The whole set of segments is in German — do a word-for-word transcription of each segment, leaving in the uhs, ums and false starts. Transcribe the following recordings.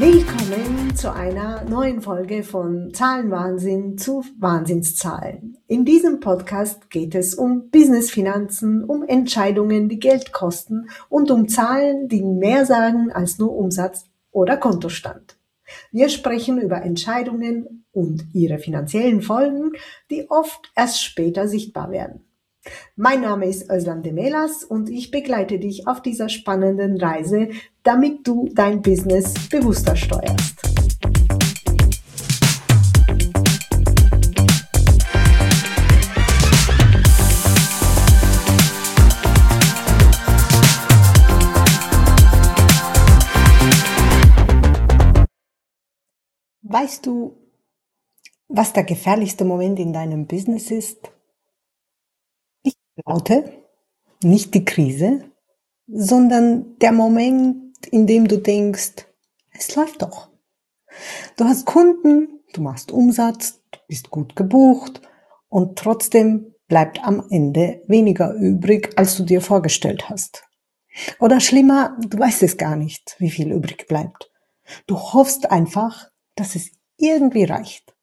Willkommen zu einer neuen Folge von Zahlenwahnsinn zu Wahnsinnszahlen. In diesem Podcast geht es um Business-Finanzen, um Entscheidungen, die Geld kosten und um Zahlen, die mehr sagen als nur Umsatz oder Kontostand. Wir sprechen über Entscheidungen und ihre finanziellen Folgen, die oft erst später sichtbar werden. Mein Name ist Özlem Demelas und ich begleite dich auf dieser spannenden Reise, damit du dein Business bewusster steuerst. Weißt du, was der gefährlichste Moment in deinem Business ist? Nicht die Laute, nicht die Krise, sondern der Moment, in dem du denkst, es läuft doch. Du hast Kunden, du machst Umsatz, du bist gut gebucht und trotzdem bleibt am Ende weniger übrig, als du dir vorgestellt hast. Oder schlimmer, du weißt es gar nicht, wie viel übrig bleibt. Du hoffst einfach, dass es irgendwie reicht.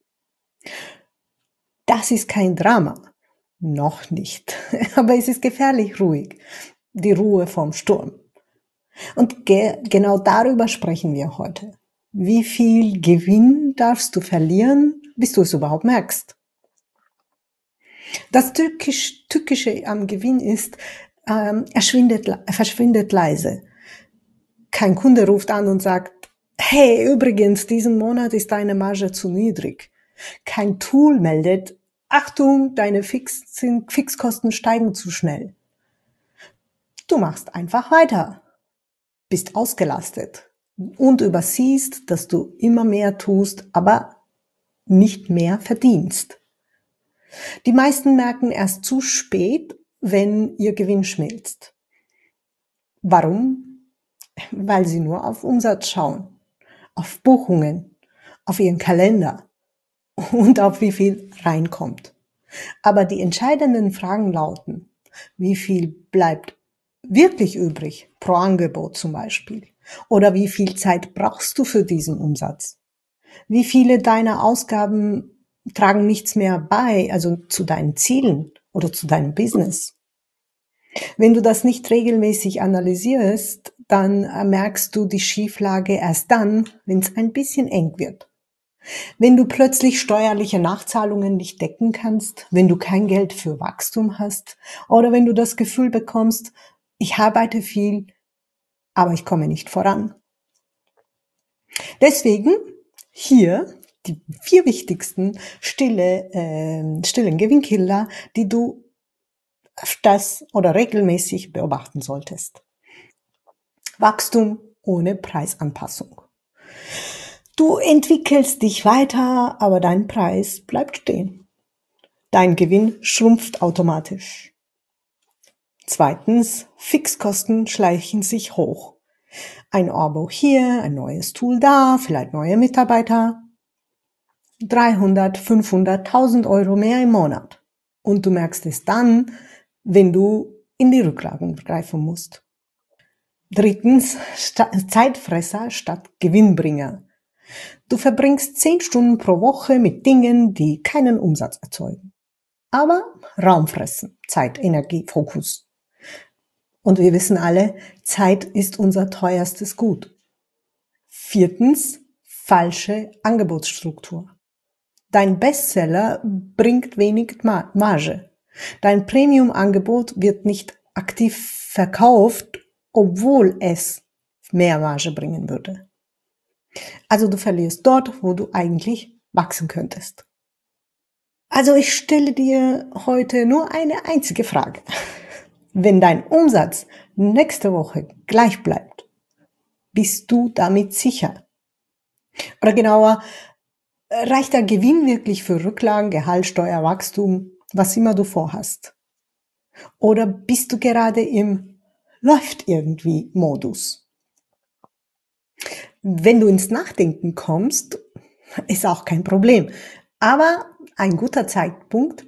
Das ist kein Drama. Noch nicht. Aber es ist gefährlich ruhig. Die Ruhe vorm Sturm. Und ge- genau darüber sprechen wir heute. Wie viel Gewinn darfst du verlieren, bis du es überhaupt merkst? Das Tückisch, Tückische am Gewinn ist, ähm, er, schwindet, er verschwindet leise. Kein Kunde ruft an und sagt, hey, übrigens, diesen Monat ist deine Marge zu niedrig. Kein Tool meldet, Achtung, deine Fix- Fixkosten steigen zu schnell. Du machst einfach weiter, bist ausgelastet und übersiehst, dass du immer mehr tust, aber nicht mehr verdienst. Die meisten merken erst zu spät, wenn ihr Gewinn schmilzt. Warum? Weil sie nur auf Umsatz schauen, auf Buchungen, auf ihren Kalender und auf wie viel reinkommt. Aber die entscheidenden Fragen lauten, wie viel bleibt wirklich übrig, pro Angebot zum Beispiel? Oder wie viel Zeit brauchst du für diesen Umsatz? Wie viele deiner Ausgaben tragen nichts mehr bei, also zu deinen Zielen oder zu deinem Business? Wenn du das nicht regelmäßig analysierst, dann merkst du die Schieflage erst dann, wenn es ein bisschen eng wird. Wenn du plötzlich steuerliche Nachzahlungen nicht decken kannst, wenn du kein Geld für Wachstum hast oder wenn du das Gefühl bekommst, ich arbeite viel, aber ich komme nicht voran. Deswegen hier die vier wichtigsten stille, äh, stillen Gewinnkiller, die du öfters oder regelmäßig beobachten solltest. Wachstum ohne Preisanpassung. Du entwickelst dich weiter, aber dein Preis bleibt stehen. Dein Gewinn schrumpft automatisch. Zweitens, Fixkosten schleichen sich hoch. Ein Abo hier, ein neues Tool da, vielleicht neue Mitarbeiter. dreihundert, fünfhundert, tausend Euro mehr im Monat. Und du merkst es dann, wenn du in die Rücklagen greifen musst. Drittens, Zeitfresser statt Gewinnbringer. Du verbringst zehn Stunden pro Woche mit Dingen, die keinen Umsatz erzeugen. Aber Raum fressen, Zeit, Energie, Fokus. Und wir wissen alle, Zeit ist unser teuerstes Gut. Viertens, falsche Angebotsstruktur. Dein Bestseller bringt wenig Marge. Dein Premium-Angebot wird nicht aktiv verkauft, obwohl es mehr Marge bringen würde. Also du verlierst dort, wo du eigentlich wachsen könntest. Also ich stelle dir heute nur eine einzige Frage. Wenn dein Umsatz nächste Woche gleich bleibt, bist du damit sicher? Oder genauer, reicht der Gewinn wirklich für Rücklagen, Gehalt, Steuer, Wachstum, was immer du vorhast? Oder bist du gerade im läuft irgendwie Modus? Wenn du ins Nachdenken kommst, ist auch kein Problem. Aber ein guter Zeitpunkt,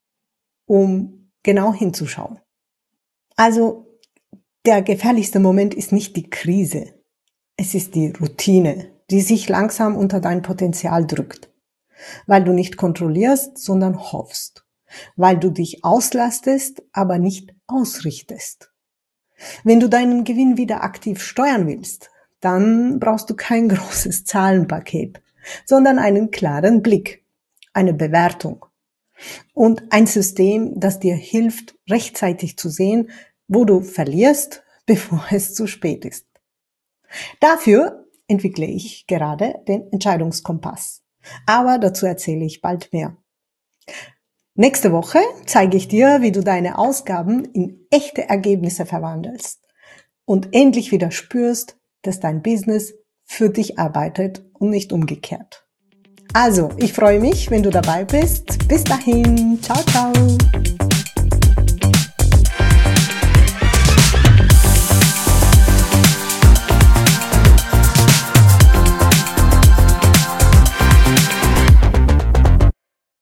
um genau hinzuschauen. Also der gefährlichste Moment ist nicht die Krise. Es ist die Routine, die sich langsam unter dein Potenzial drückt, weil du nicht kontrollierst, sondern hoffst, weil du dich auslastest, aber nicht ausrichtest. Wenn du deinen Gewinn wieder aktiv steuern willst, dann brauchst du kein großes Zahlenpaket, sondern einen klaren Blick, eine Bewertung und ein System, das dir hilft, rechtzeitig zu sehen, wo du verlierst, bevor es zu spät ist. Dafür entwickle ich gerade den Entscheidungskompass, aber dazu erzähle ich bald mehr. Nächste Woche zeige ich dir, wie du deine Ausgaben in echte Ergebnisse verwandelst und endlich wieder spürst, dass dein Business für dich arbeitet und nicht umgekehrt. Also, ich freue mich, wenn du dabei bist. Bis dahin, ciao, ciao.